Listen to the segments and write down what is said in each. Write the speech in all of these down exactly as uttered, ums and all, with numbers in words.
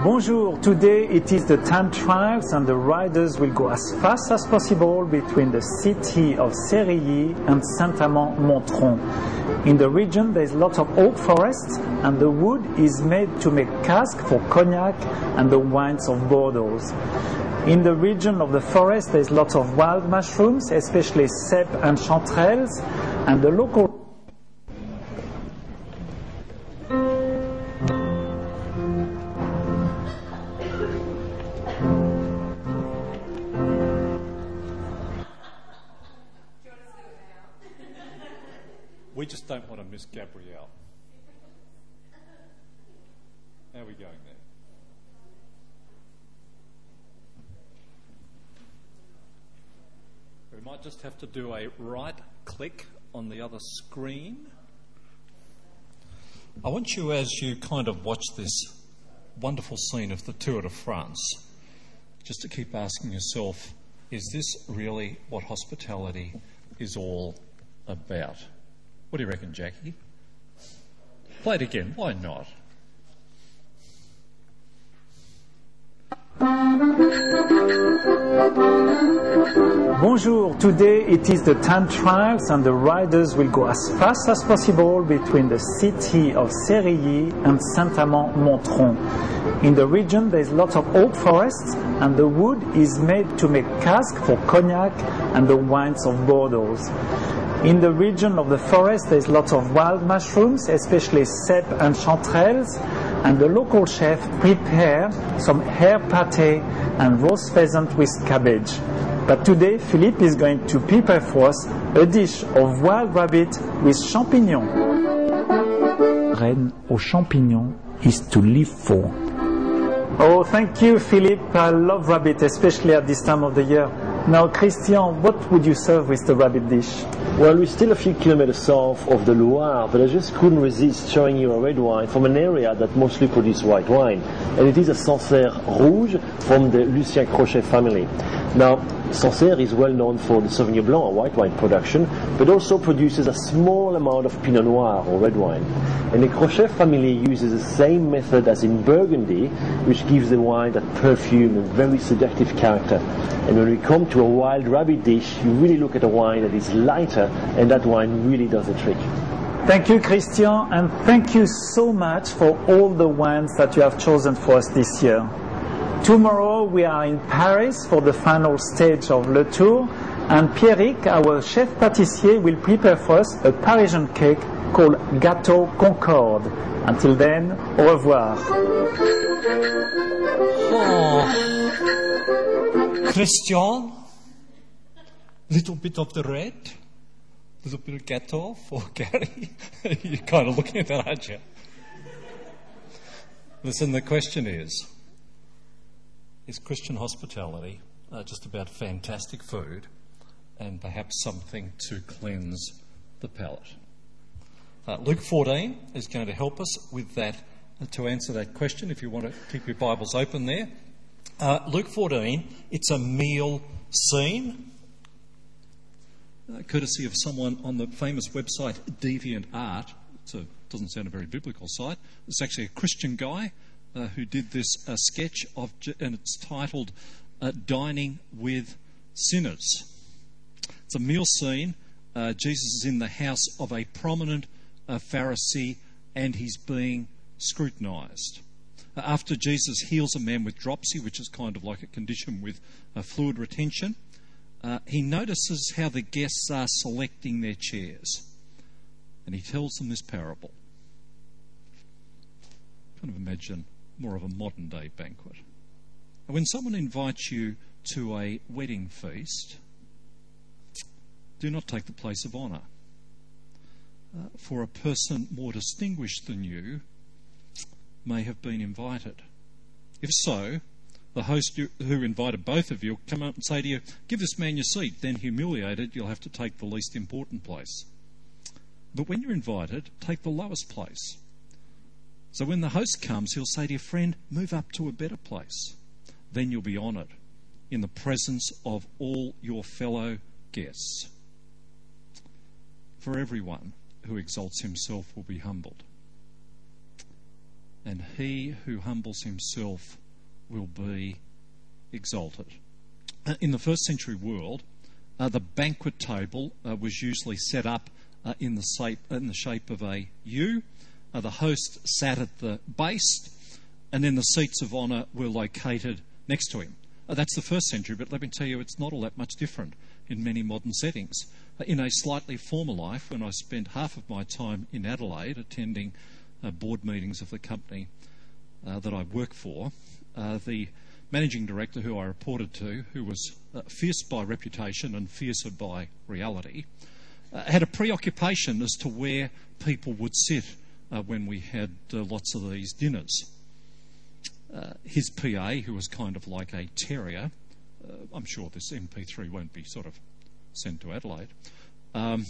Bonjour, today it is the time trials and the riders will go as fast as possible between the city of Cerilly and Saint-Amand-Montrond. In the region there is lots of oak forests and the wood is made to make casks for cognac and the wines of Bordeaux. In the region of the forest there is lots of wild mushrooms, especially cèpe and chanterelles, and the local We just don't want to miss Gabrielle. How are we going there? We might just have to do a right click on the other screen. I want you, as you kind of watch this wonderful scene of the Tour de France, just to keep asking yourself, is this really what hospitality is all about? What do you reckon, Jackie? Play it again. Why not? Bonjour, today it is the time trials and the riders will go as fast as possible between the city of Cerilly and Saint-Amand-Montrond. In the region there is lots of oak forests and the wood is made to make casks for cognac and the wines of Bordeaux. In the region of the forest there is lots of wild mushrooms, especially cèpe and chanterelles, and the local chef prepared some hare pâté and roast pheasant with cabbage. But today Philippe is going to prepare for us a dish of wild rabbit with champignons. Reine aux champignons is to live for. Oh, thank you, Philippe. I love rabbit, especially at this time of the year. Now, Christian, what would you serve with the rabbit dish? Well, we're still a few kilometers south of the Loire, but I just couldn't resist showing you a red wine from an area that mostly produces white wine. And it is a Sancerre Rouge from the Lucien Crochet family. Now, Sancerre is well known for the Sauvignon Blanc, or white wine production, but also produces a small amount of Pinot Noir, or red wine. And the Crochet family uses the same method as in Burgundy, which gives the wine that perfume and very seductive character. And when we come to a wild rabbit dish, you really look at a wine that is lighter, and that wine really does the trick. Thank you, Christian, and thank you so much for all the wines that you have chosen for us this year. Tomorrow we are in Paris for the final stage of Le Tour, and Pierrick, our chef pâtissier, will prepare for us a Parisian cake called Gâteau Concorde. Until then, au revoir. Oh, Christian, little bit of the red, little bit of gâteau for Gary. You're kind of looking at that, aren't you? Listen, the question is, is Christian hospitality uh, just about fantastic food and perhaps something to cleanse the palate? Uh, Luke fourteen is going to help us with that, uh, to answer that question, if you want to keep your Bibles open there. Uh, Luke fourteen, it's a meal scene, uh, courtesy of someone on the famous website DeviantArt. It doesn't sound a very biblical site. It's actually a Christian guy uh, who did this uh, sketch, of, and it's titled uh, Dining with Sinners. It's a meal scene. Uh, Jesus is in the house of a prominent uh, Pharisee and he's being scrutinised. Uh, after Jesus heals a man with dropsy, which is kind of like a condition with uh, fluid retention, uh, he notices how the guests are selecting their chairs. And he tells them this parable. Kind of imagine more of a modern day banquet. When someone invites you to a wedding feast, do not take the place of honour. Uh, for a person more distinguished than you may have been invited. If so, the host who invited both of you will come up and say to you, "Give this man your seat." Then, humiliated, you'll have to take the least important place. But when you're invited, take the lowest place. So when the host comes, he'll say to your friend, "Move up to a better place." Then you'll be honoured in the presence of all your fellow guests. For everyone who exalts himself will be humbled, and he who humbles himself will be exalted. In the first century world, uh, the banquet table uh, was usually set up uh, in, the shape, in the shape of a U. Uh, the host sat at the base, and then the seats of honour were located next to him. Uh, that's the first century, but let me tell you, it's not all that much different in many modern settings. Uh, in a slightly former life, when I spent half of my time in Adelaide attending uh, board meetings of the company uh, that I work for, uh, the managing director who I reported to, who was uh, fierce by reputation and fiercer by reality, uh, had a preoccupation as to where people would sit uh, when we had uh, lots of these dinners. Uh, his P A, who was kind of like a terrier, uh, I'm sure this M P three won't be sort of sent to Adelaide, um,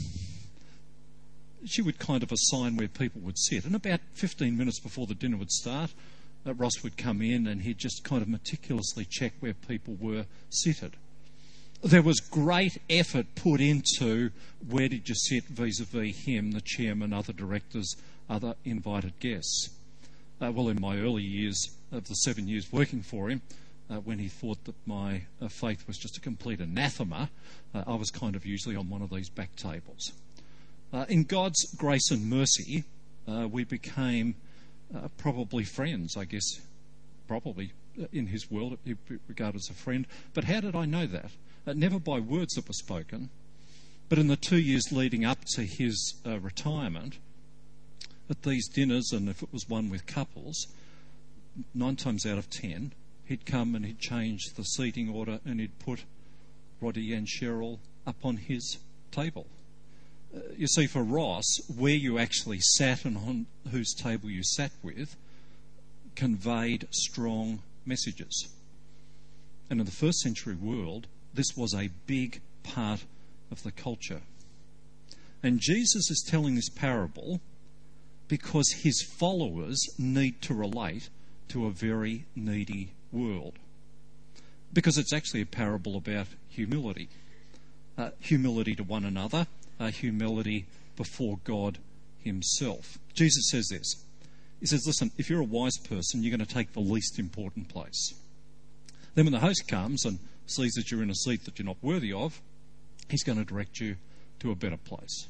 she would kind of assign where people would sit. And about fifteen minutes before the dinner would start, uh, Ross would come in and he'd just kind of meticulously check where people were seated. There was great effort put into where did you sit vis-a-vis him, the chairman, other directors, other invited guests. Uh, well, in my early years of the seven years working for him, uh, when he thought that my uh, faith was just a complete anathema, uh, I was kind of usually on one of these back tables. Uh, in God's grace and mercy, uh, we became uh, probably friends, I guess, probably uh, in his world, he regarded as a friend. But how did I know that? Uh, never by words that were spoken, but in the two years leading up to his uh, retirement, at these dinners, and if it was one with couples, nine times out of ten, he'd come and he'd change the seating order and he'd put Roddy and Cheryl up on his table. Uh, you see, for Ross, where you actually sat and on whose table you sat with conveyed strong messages. And in the first century world, this was a big part of the culture. And Jesus is telling this parable because his followers need to relate to a very needy world. Because it's actually a parable about humility. Uh, humility to one another, uh, humility before God himself. Jesus says this. He says, listen, if you're a wise person, you're going to take the least important place. Then when the host comes and sees that you're in a seat that you're not worthy of, he's going to direct you to a better place.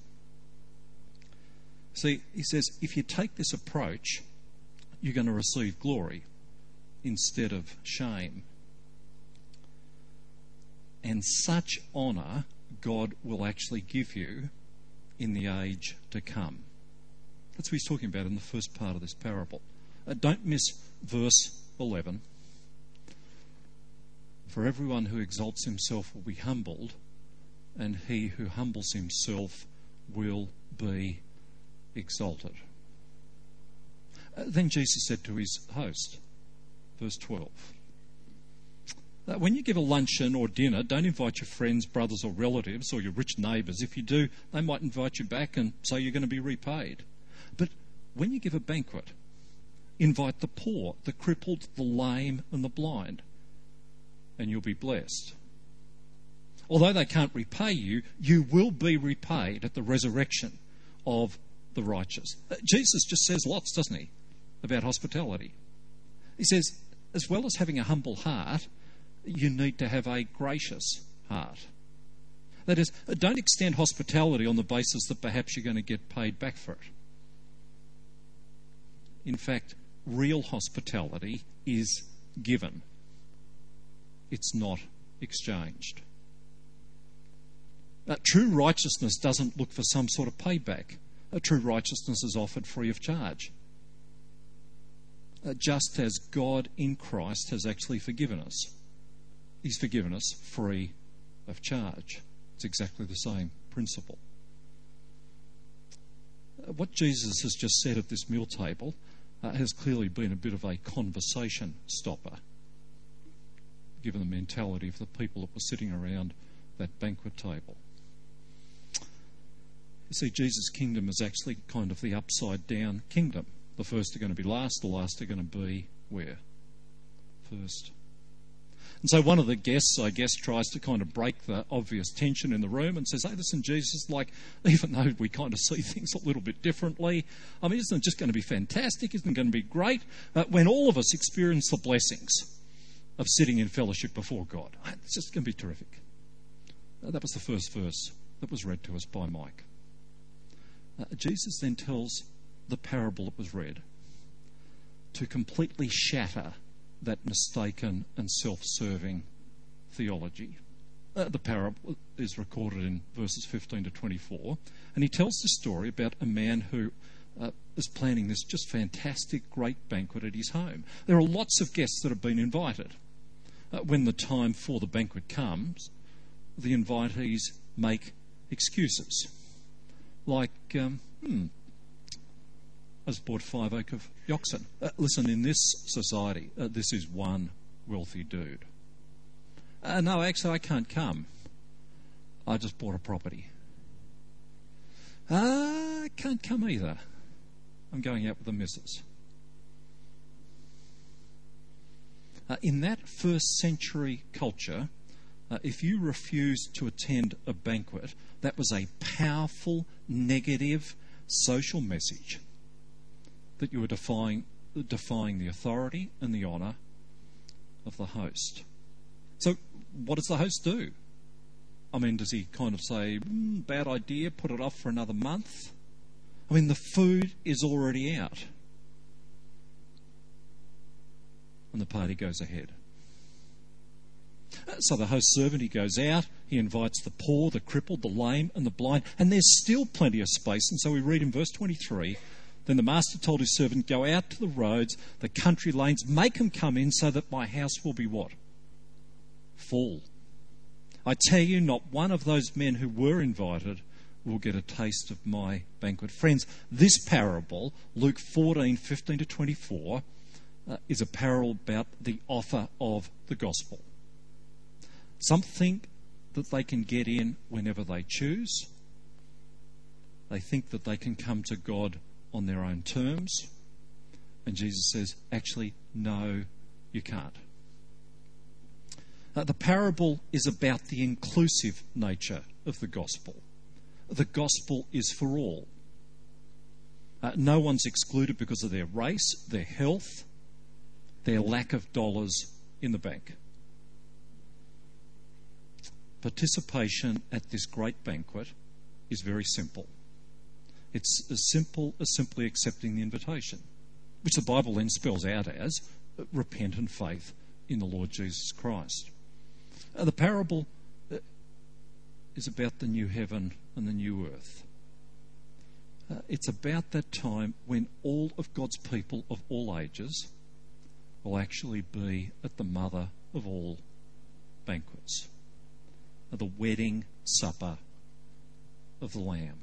See, he says, if you take this approach, you're going to receive glory instead of shame. And such honour God will actually give you in the age to come. That's what he's talking about in the first part of this parable. Uh, don't miss verse eleven. For everyone who exalts himself will be humbled, and he who humbles himself will be exalted. Uh, then Jesus said to his host, verse twelve, uh, when you give a luncheon or dinner, don't invite your friends, brothers or relatives or your rich neighbours. If you do, they might invite you back and say you're going to be repaid. But when you give a banquet, invite the poor, the crippled, the lame and the blind, and you'll be blessed. Although they can't repay you, you will be repaid at the resurrection of the righteous. Uh, Jesus just says lots, doesn't he, about hospitality. He says, as well as having a humble heart, you need to have a gracious heart. That is, don't extend hospitality on the basis that perhaps you're going to get paid back for it. In fact, real hospitality is given. It's not exchanged. Uh, true righteousness doesn't look for some sort of payback. Uh, true righteousness is offered free of charge. Uh, just as God in Christ has actually forgiven us. He's forgiven us free of charge. It's exactly the same principle. Uh, what Jesus has just said at this meal table uh, has clearly been a bit of a conversation stopper, given the mentality of the people that were sitting around that banquet table. You see, Jesus' kingdom is actually kind of the upside down kingdom. The first are going to be last, the last are going to be where? First. And so one of the guests, I guess, tries to kind of break the obvious tension in the room and says, hey, listen, Jesus, like, even though we kind of see things a little bit differently, I mean, isn't it just going to be fantastic? Isn't it going to be great uh, when all of us experience the blessings of sitting in fellowship before God? It's just going to be terrific. Uh, that was the first verse that was read to us by Mike. Uh, Jesus then tells the parable that was read to completely shatter that mistaken and self-serving theology. Uh, the parable is recorded in verses fifteen to twenty-four, and he tells the story about a man who uh, is planning this just fantastic, great banquet at his home. There are lots of guests that have been invited. Uh, when the time for the banquet comes, the invitees make excuses, like, um, hmm, I just bought five oak of Yoxen. Uh, listen, in this society, uh, this is one wealthy dude. Uh, no, actually, I can't come. I just bought a property. Uh, I can't come either. I'm going out with the missus. Uh, in that first century culture, uh, if you refused to attend a banquet, that was a powerful, negative social message that you were defying, defying the authority and the honour of the host. So what does the host do? I mean, does he kind of say, mm, bad idea, put it off for another month? I mean, the food is already out. And the party goes ahead. So the host servant, he goes out, he invites the poor, the crippled, the lame and the blind, and there's still plenty of space. And so we read in verse twenty-three, then the master told his servant, go out to the roads, the country lanes, make them come in so that my house will be what? Full. I tell you, not one of those men who were invited will get a taste of my banquet. Friends, this parable, Luke fourteen, fifteen to twenty-four, uh, is a parable about the offer of the gospel. Something that they can get in whenever they choose. They think that they can come to God on their own terms. And Jesus says, actually, no, you can't. Uh, the parable is about the inclusive nature of the gospel. The gospel is for all. Uh, no one's excluded because of their race, their health, their lack of dollars in the bank. Participation at this great banquet is very simple. It's as simple as simply accepting the invitation, which the Bible then spells out as repentant faith in the Lord Jesus Christ. Uh, the parable uh, is about the new heaven and the new earth. Uh, it's about that time when all of God's people of all ages will actually be at the mother of all banquets, at the wedding supper of the Lamb.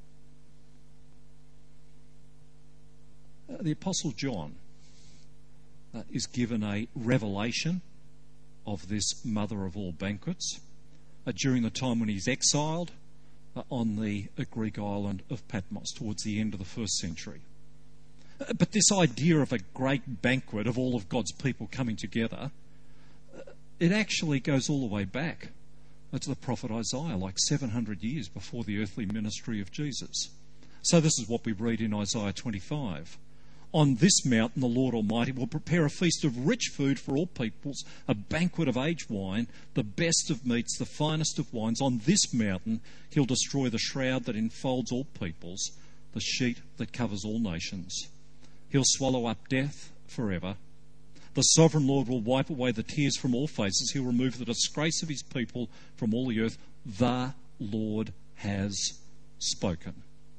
Uh, the Apostle John uh, is given a revelation of this mother of all banquets uh, during the time when he's exiled uh, on the uh, Greek island of Patmos towards the end of the first century. Uh, but this idea of a great banquet of all of God's people coming together, uh, it actually goes all the way back uh, to the prophet Isaiah, like seven hundred years before the earthly ministry of Jesus. So this is what we read in Isaiah twenty-five. On this mountain the Lord Almighty will prepare a feast of rich food for all peoples, a banquet of aged wine, the best of meats, the finest of wines. On this mountain he'll destroy the shroud that enfolds all peoples, the sheet that covers all nations. He'll swallow up death forever. The sovereign Lord will wipe away the tears from all faces. He'll remove the disgrace of his people from all the earth. The Lord has spoken.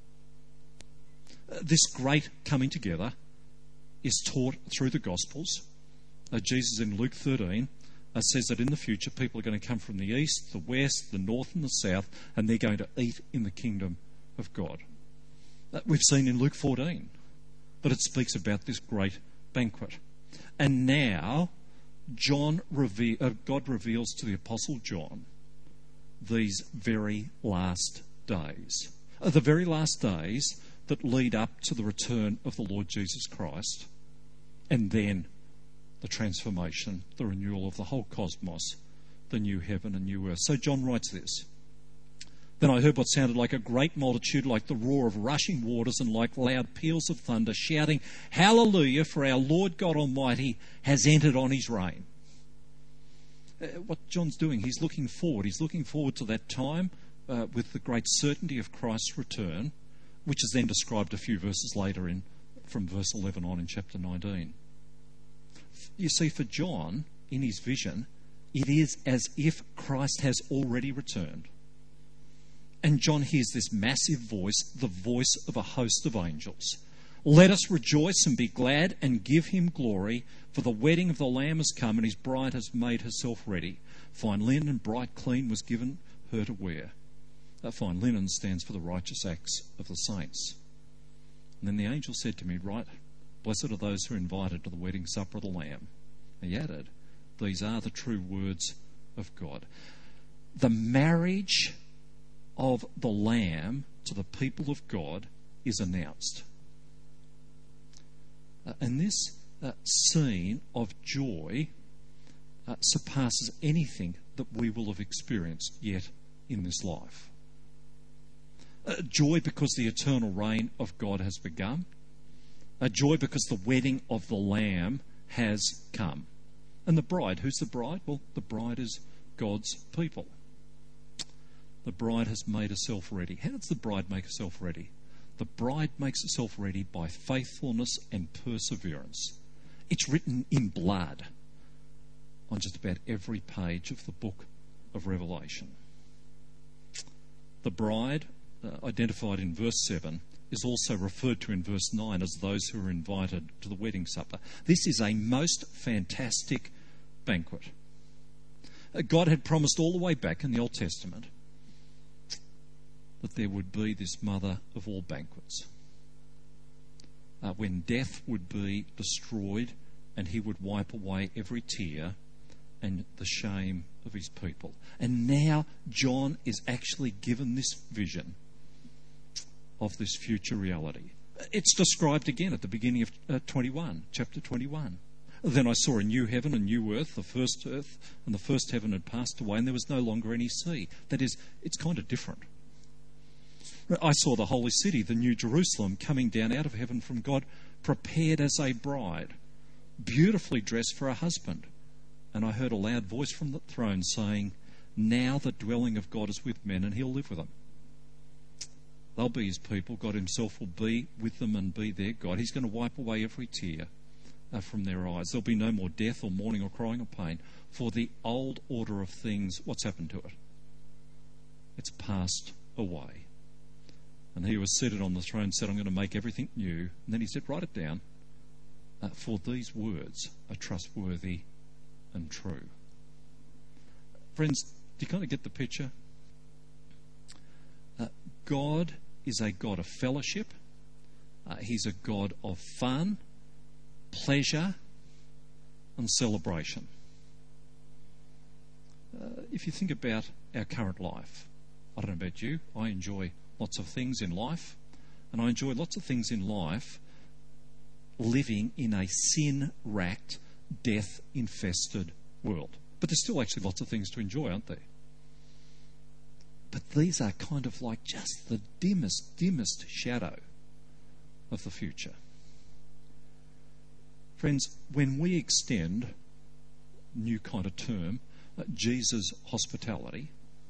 This great coming together is taught through the Gospels. Uh, Jesus in Luke thirteen uh, says that in the future people are going to come from the east, the west, the north and the south, and they're going to eat in the kingdom of God. Uh, we've seen in Luke fourteen that it speaks about this great banquet. And now John reve- uh, God reveals to the Apostle John these very last days. Uh, the very last days that lead up to the return of the Lord Jesus Christ, and then the transformation, the renewal of the whole cosmos, the new heaven and new earth. So John writes this. Then I heard what sounded like a great multitude, like the roar of rushing waters and like loud peals of thunder, shouting, "Hallelujah, for our Lord God Almighty has entered on his reign." Uh, what John's doing, he's looking forward. He's looking forward to that time uh, with the great certainty of Christ's return, which is then described a few verses later in from verse eleven on in chapter nineteen. You see, for John, in his vision, it is as if Christ has already returned. And John hears this massive voice, the voice of a host of angels. "Let us rejoice and be glad and give him glory, for the wedding of the Lamb has come and his bride has made herself ready. Fine linen and bright clean was given her to wear." That fine linen stands for the righteous acts of the saints. And then the angel said to me, "Right, blessed are those who are invited to the wedding supper of the Lamb." He added, "These are the true words of God." The marriage of the Lamb to the people of God is announced. Uh, and this uh, scene of joy uh, surpasses anything that we will have experienced yet in this life. Uh, joy because the eternal reign of God has begun. Uh, joy because the wedding of the Lamb has come. And the bride, who's the bride? Well, the bride is God's people. The bride has made herself ready. How does the bride make herself ready? The bride makes herself ready by faithfulness and perseverance. It's written in blood on just about every page of the book of Revelation. The bride, uh, identified in verse seven, is also referred to in verse nine as those who are invited to the wedding supper. This is a most fantastic banquet. Uh, God had promised all the way back in the Old Testament that there would be this mother of all banquets. Uh, when death would be destroyed and he would wipe away every tear and the shame of his people. And now John is actually given this vision of this future reality. It's described again at the beginning of uh, twenty-one, chapter twenty-one. "Then I saw a new heaven and new earth. The first earth and the first heaven had passed away, and there was no longer any sea." That is, it's kind of different. "I saw the holy city, the new Jerusalem, coming down out of heaven from God, prepared as a bride, beautifully dressed for her husband. And I heard a loud voice from the throne saying, 'Now the dwelling of God is with men, and he'll live with them. They'll be his people. God himself will be with them and be their God. He's going to wipe away every tear uh, from their eyes. There'll be no more death or mourning or crying or pain. For the old order of things,'" what's happened to it? "It's passed away. And he who was seated on the throne said, 'I'm going to make everything new.' And then he said, 'Write it down, uh, for these words are trustworthy and true.'" Friends, do you kind of get the picture? Uh, God is a God of fellowship. Uh, he's a God of fun, pleasure, and celebration. Uh, if you think about our current life, I don't know about you, I enjoy lots of things in life, and I enjoy lots of things in life living in a sin-racked, death-infested world. But there's still actually lots of things to enjoy, aren't there? But these are kind of like just the dimmest, dimmest shadow of the future. Friends, when we extend, new kind of term, uh, Jesus' hospitality,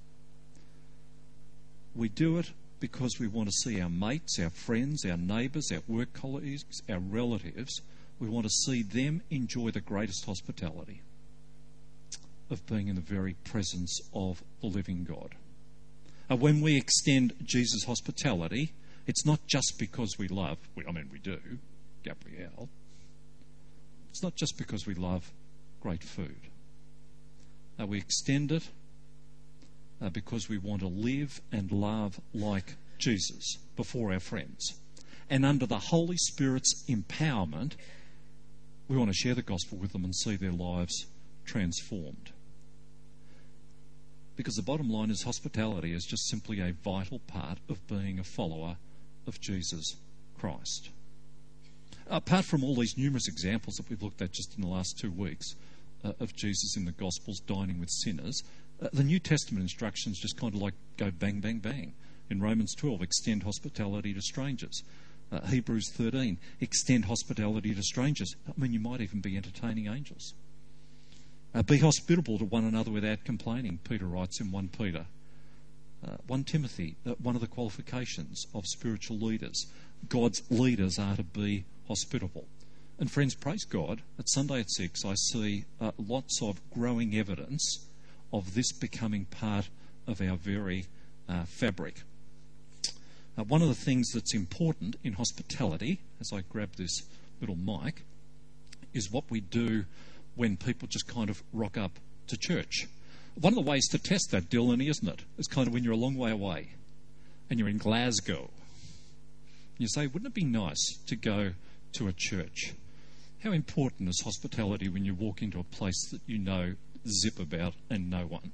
we do it because we want to see our mates, our friends, our neighbours, our work colleagues, our relatives. We want to see them enjoy the greatest hospitality of being in the very presence of the living God. Uh, when we extend Jesus' hospitality, it's not just because we love, we, I mean we do, Gabrielle. It's not just because we love great food. Uh, we extend it uh, because we want to live and love like Jesus before our friends. And under the Holy Spirit's empowerment, we want to share the gospel with them and see their lives transformed. Because the bottom line is hospitality is just simply a vital part of being a follower of Jesus Christ. Apart from all these numerous examples that we've looked at just in the last two weeks uh, of Jesus in the Gospels dining with sinners, uh, the New Testament instructions just kind of like go bang, bang, bang. In Romans twelve, extend hospitality to strangers. Uh, Hebrews thirteen, extend hospitality to strangers. I mean, you might even be entertaining angels. Uh, be hospitable to one another without complaining, Peter writes in First Peter. Uh, First Timothy, uh, one of the qualifications of spiritual leaders. God's leaders are to be hospitable. And friends, praise God, at Sunday at six I see uh, lots of growing evidence of this becoming part of our very uh, fabric. Uh, one of the things that's important in hospitality, as I grab this little mic, is what we do when people just kind of rock up to church. One of the ways to test that, Dylan, isn't it? Is kind of when you're a long way away and you're in Glasgow. You say, wouldn't it be nice to go to a church? How important is hospitality when you walk into a place that you know zip about and no one?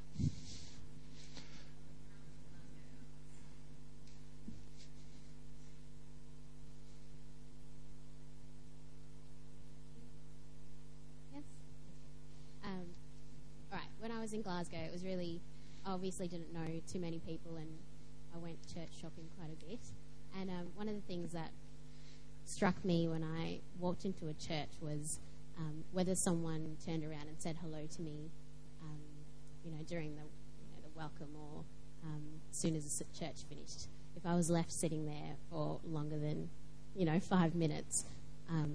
When I was in Glasgow, it was really, I obviously didn't know too many people, and I went church shopping quite a bit. And um, one of the things that struck me when I walked into a church was um, whether someone turned around and said hello to me, um, you know, during the, you know, the welcome, or um, as soon as the church finished. If I was left sitting there for longer than, you know, five minutes, um,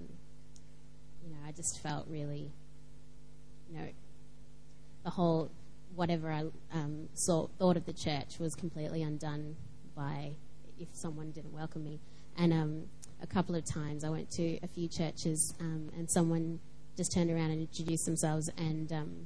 you know, I just felt really, you know, the whole, whatever I um, saw, thought of the church was completely undone by if someone didn't welcome me. And um, a couple of times I went to a few churches um, and someone just turned around and introduced themselves and um,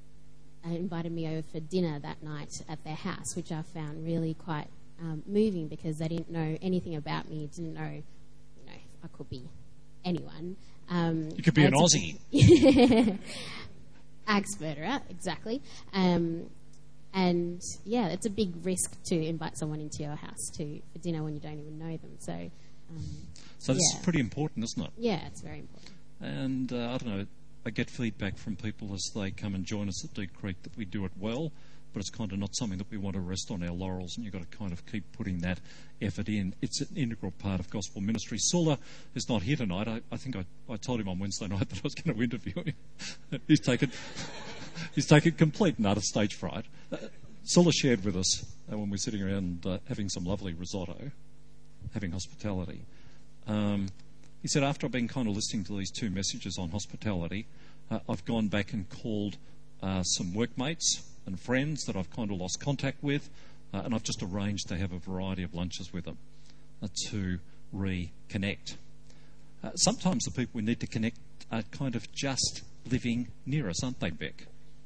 invited me over for dinner that night at their house, which I found really quite um, moving because they didn't know anything about me, didn't know, you know, I could be anyone. Um, you could be an Aussie. Agsperter, exactly. Um, and yeah, it's a big risk to invite someone into your house to for dinner when you don't even know them. So, um, so this yeah. is pretty important, isn't it? Yeah, it's very important. And uh, I don't know, I get feedback from people as they come and join us at Deep Creek that we do it well, but it's kind of not something that we want to rest on our laurels, and you've got to kind of keep putting that effort in. It's an integral part of gospel ministry. Sulla is not here tonight. I, I think I, I told him on Wednesday night that I was going to interview him. he's taken he's taken complete and utter stage fright. Uh, Sulla shared with us uh, when we were sitting around uh, having some lovely risotto, having hospitality. Um, he said, after I've been kind of listening to these two messages on hospitality, uh, I've gone back and called uh, some workmates and friends that I've kind of lost contact with, uh, and I've just arranged to have a variety of lunches with them uh, to reconnect. Uh, sometimes the people we need to connect are kind of just living near us, aren't they, Beck?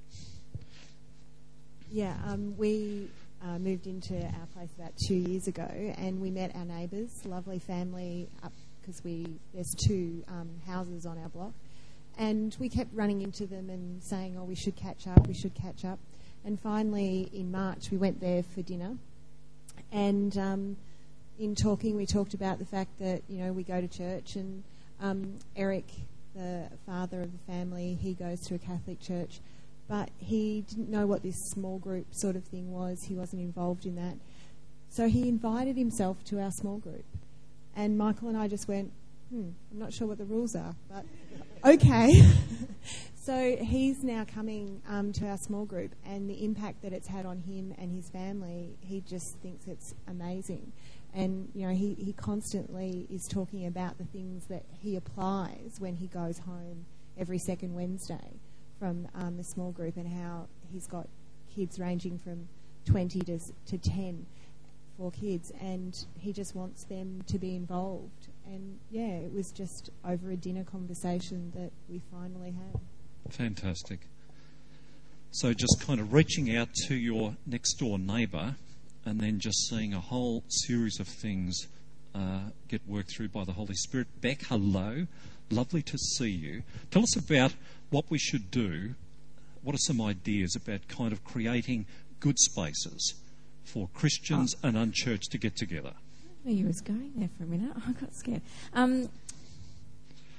Yeah, um, we uh, moved into our place about two years ago, and we met our neighbours, lovely family, up because we there's two um, houses on our block, and we kept running into them and saying, oh, we should catch up, we should catch up. And finally, in March, we went there for dinner. And um, in talking, we talked about the fact that, you know, we go to church. And um, Eric, the father of the family, he goes to a Catholic church. But he didn't know what this small group sort of thing was. He wasn't involved in that. So he invited himself to our small group. And Michael and I just went, hmm, I'm not sure what the rules are, but okay. So he's now coming um, to our small group, and the impact that it's had on him and his family, he just thinks it's amazing. And, you know, he, he constantly is talking about the things that he applies when he goes home every second Wednesday from um, the small group, and how he's got kids ranging from twenty to, to ten, four kids, and he just wants them to be involved. And, yeah, it was just over a dinner conversation that we finally had. Fantastic. So just kind of reaching out to your next door neighbour and then just seeing a whole series of things uh, get worked through by the Holy Spirit. Beck, hello. Lovely to see you. Tell us about what we should do. What are some ideas about kind of creating good spaces for Christians oh. and unchurched to get together? I didn't know you was going there for a minute. I got scared. Um,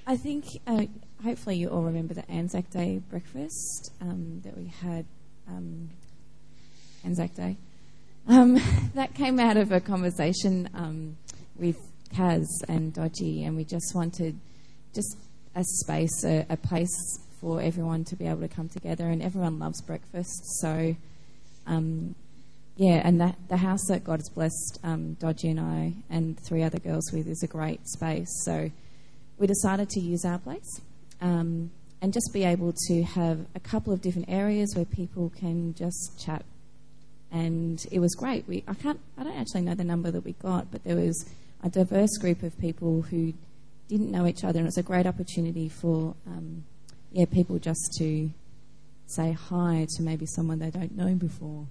I think, uh, hopefully you all remember the Anzac Day breakfast um, that we had, um, Anzac Day. Um, that came out of a conversation um, with Kaz and Dodgy, and we just wanted just a space, a, a place for everyone to be able to come together, and everyone loves breakfast, so um, yeah, and that, the house that God has blessed um, Dodgy and I and three other girls with is a great space, so we decided to use our place um, and just be able to have a couple of different areas where people can just chat. And it was great. We I can't I don't actually know the number that we got, but there was a diverse group of people who didn't know each other, and it was a great opportunity for um, yeah people just to say hi to maybe someone they don't know before.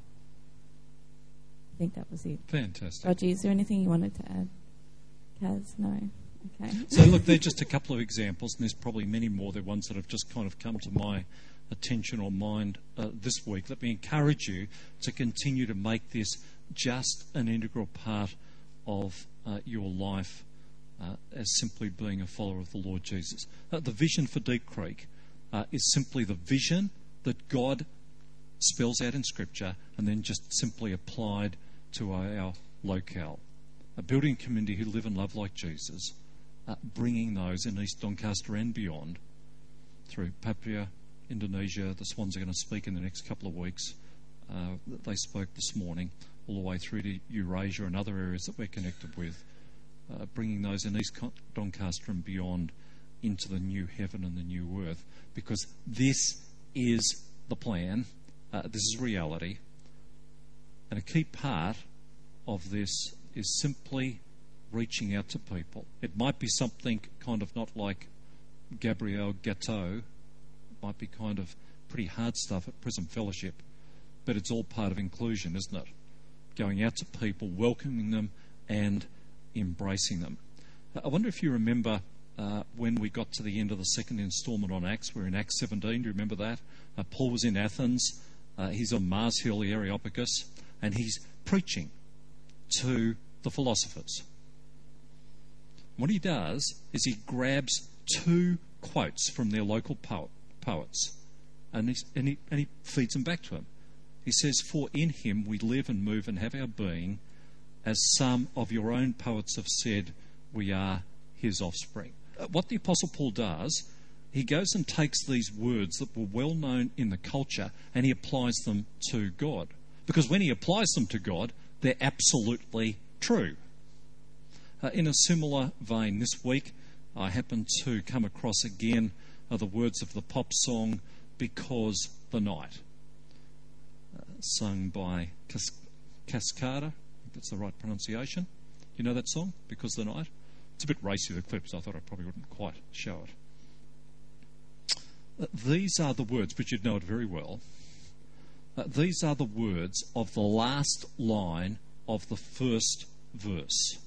I think that was it. Fantastic. Dodgy, is there anything you wanted to add? Kaz, no. Okay. So look, they're just a couple of examples, and there's probably many more. They're ones that have just kind of come to my attention or mind uh, this week. Let me encourage you to continue to make this just an integral part of uh, your life uh, as simply being a follower of the Lord Jesus. Uh, the vision for Deep Creek uh, is simply the vision that God spells out in Scripture and then just simply applied to our, our locale. A building a community who live and love like Jesus, uh, bringing those in East Doncaster and beyond through Papua, Indonesia. The Swans are going to speak in the next couple of weeks. Uh, they spoke this morning, all the way through to Eurasia and other areas that we're connected with, uh, bringing those in East Doncaster and beyond into the new heaven and the new earth, because this is the plan, uh, this is reality, and a key part of this is simply reaching out to people. It might be something kind of not like Gabrielle Gatteau. It might be kind of pretty hard stuff at Prism Fellowship, but it's all part of inclusion, isn't it? Going out to people, welcoming them and embracing them. I wonder if you remember uh, when we got to the end of the second instalment on Acts. We're in Acts seventeen, do you remember that? Uh, Paul was in Athens. Uh, he's on Mars Hill, the Areopagus, and he's preaching to the philosophers. What he does is he grabs two quotes from their local poet, poets and, and, he, and he feeds them back to him. He says, "For in him we live and move and have our being, as some of your own poets have said, we are his offspring." Uh, what the Apostle Paul does, he goes and takes these words that were well known in the culture and he applies them to God. Because when he applies them to God, they're absolutely true. Uh, in a similar vein, this week I happened to come across again uh, the words of the pop song "Because the Night," uh, sung by Cas- Cascada. I think that's the right pronunciation. You know that song, "Because the Night"? It's a bit racy, the clip, so I thought I probably wouldn't quite show it. Uh, these are the words, but you'd know it very well. Uh, these are the words of the last line of the first verse.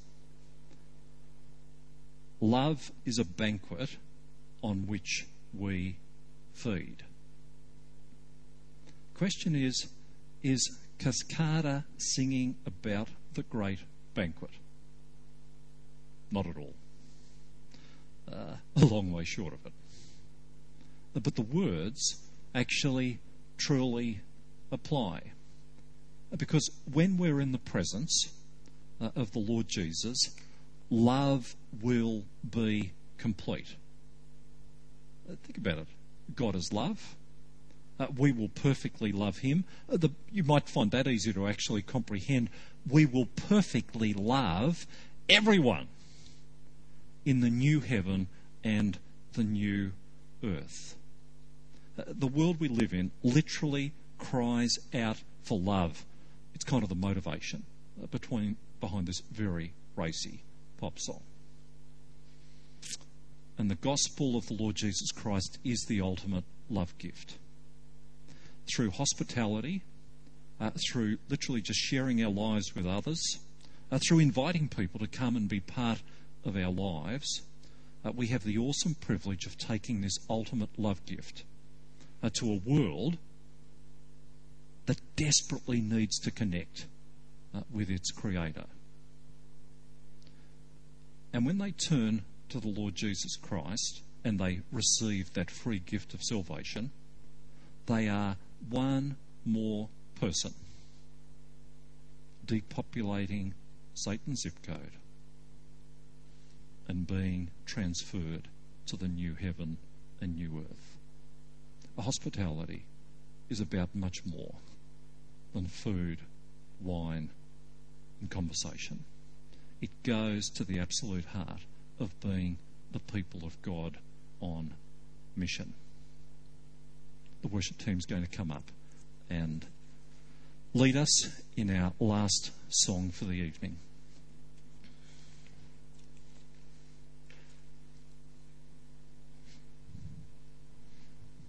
Love is a banquet on which we feed. Question is, is Cascada singing about the great banquet? Not at all. Uh, a long way short of it. But the words actually truly apply. Because when we're in the presence uh, of the Lord Jesus, love will be complete. Uh, think about it. God is love. Uh, we will perfectly love him. Uh, the, you might find that easy to actually comprehend. We will perfectly love everyone in the new heaven and the new earth. Uh, the world we live in literally cries out for love. It's kind of the motivation uh, between behind this very racy pop song. And the gospel of the Lord Jesus Christ is the ultimate love gift. Through hospitality, uh, through literally just sharing our lives with others, uh, through inviting people to come and be part of our lives, uh, we have the awesome privilege of taking this ultimate love gift uh, to a world that desperately needs to connect uh, with its Creator. And when they turn to the Lord Jesus Christ, and they receive that free gift of salvation, they are one more person depopulating Satan's zip code and being transferred to the new heaven and new earth. Hospitality is about much more than food, wine, and conversation. It goes to the absolute heart of being the people of God on mission. The worship team's going to come up and lead us in our last song for the evening.